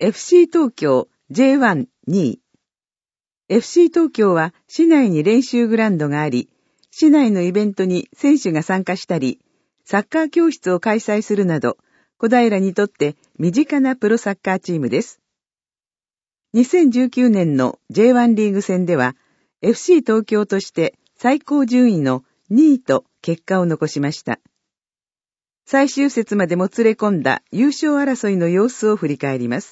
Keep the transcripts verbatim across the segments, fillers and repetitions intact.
エフシー 東京 ジェイワンにい。エフシー 東京は市内に練習グラウンドがあり、市内のイベントに選手が参加したり、サッカー教室を開催するなど、小平にとって身近なプロサッカーチームです。にせんじゅうきゅうねんの ジェイワン リーグ戦では、エフシー 東京として最高順位のにいと結果を残しました。最終節までもつれ込んだ優勝争いの様子を振り返ります。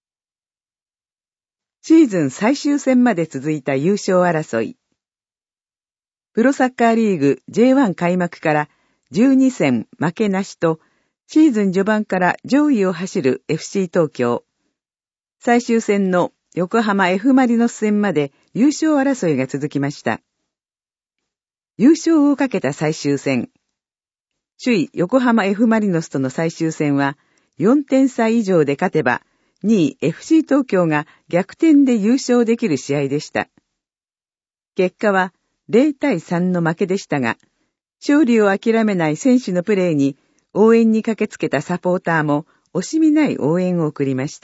シーズン最終戦まで続いた優勝争い。プロサッカーリーグ ジェイワン 開幕からじゅうにせん負けなしと、シーズン序盤から上位を走る エフシー 東京。最終戦の横浜 F マリノス戦まで優勝争いが続きました。優勝をかけた最終戦。首位横浜 F マリノスとの最終戦はよんてん差以上で勝てばにい エフシー 東京が逆転で優勝できる試合でした。結果はゼロたいさんの負けでしたが、勝利を諦めない選手のプレーに応援に駆けつけたサポーターも惜しみない応援を送りました。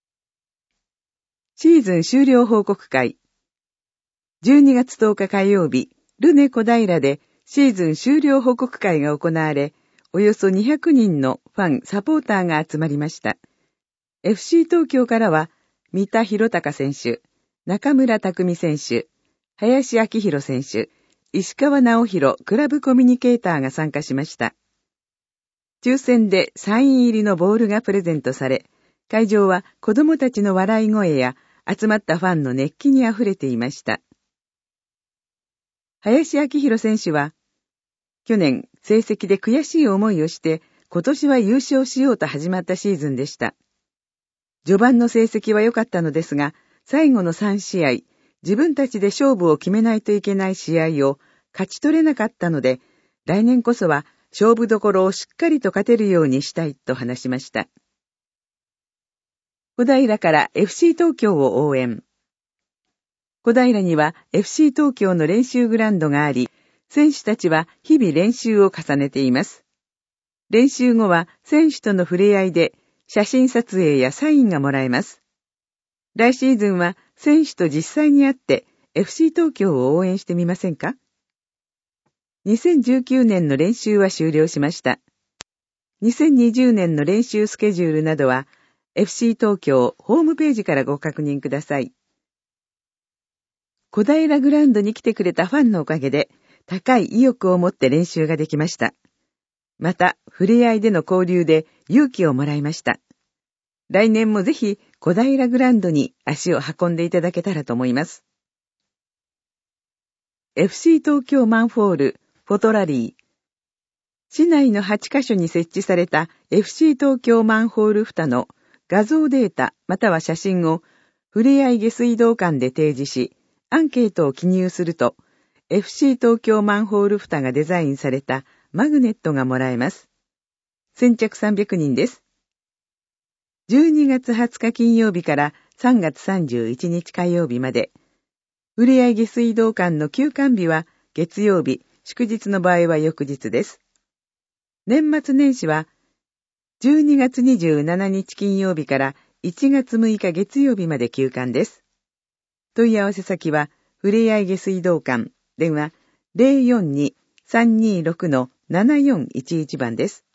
シーズン終了報告会。じゅうにがつとおか火曜日、ルネ小平でシーズン終了報告会が行われ、およそにひゃくにんのファン、サポーターが集まりました。エフシー 東京からは、三田博隆選手、中村拓選手、林明宏選手、石川直弘クラブコミュニケーターが参加しました。抽選でサイン入りのボールがプレゼントされ、会場は子供たちの笑い声や集まったファンの熱気にあふれていました。林明宏選手は、去年成績で悔しい思いをして、今年は優勝しようと始まったシーズンでした。序盤の成績は良かったのですが、最後のさんしあい、自分たちで勝負を決めないといけない試合を勝ち取れなかったので、来年こそは勝負どころをしっかりと勝てるようにしたいと話しました。小平から エフシー 東京を応援。小平には エフシー 東京の練習グラウンドがあり、選手たちは日々練習を重ねています。練習後は選手との触れ合いで写真撮影やサインがもらえます。来シーズンは選手と実際に会って エフシー 東京を応援してみませんか？にせんじゅうきゅうねんの練習は終了しました。にせんにじゅうねんの練習スケジュールなどは エフシー 東京ホームページからご確認ください。小平グラウンドに来てくれたファンのおかげで高い意欲を持って練習ができました。また、触れ合いでの交流で勇気をもらいました。来年もぜひ小平グラウンドに足を運んでいただけたらと思います。エフシー 東京マンホールフォトラリー。市内のはちカ所に設置された エフシー 東京マンホール蓋の画像データまたは写真をふれあい下水道管で提示し、アンケートを記入すると、エフシー 東京マンホール蓋がデザインされたマグネットがもらえます。先着さんびゃくにんです。じゅうにがつはつか金曜日からさんがつさんじゅういちにち火曜日まで。ふれあい下水道管の休館日は月曜日、祝日の場合は翌日です。年末年始はじゅうにがつにじゅうしちにち金曜日からいちがつむいか月曜日まで休館です。問い合わせ先はふれあい下水道管、電話 ゼロよんに さんにろく ななよんいちいち 番です。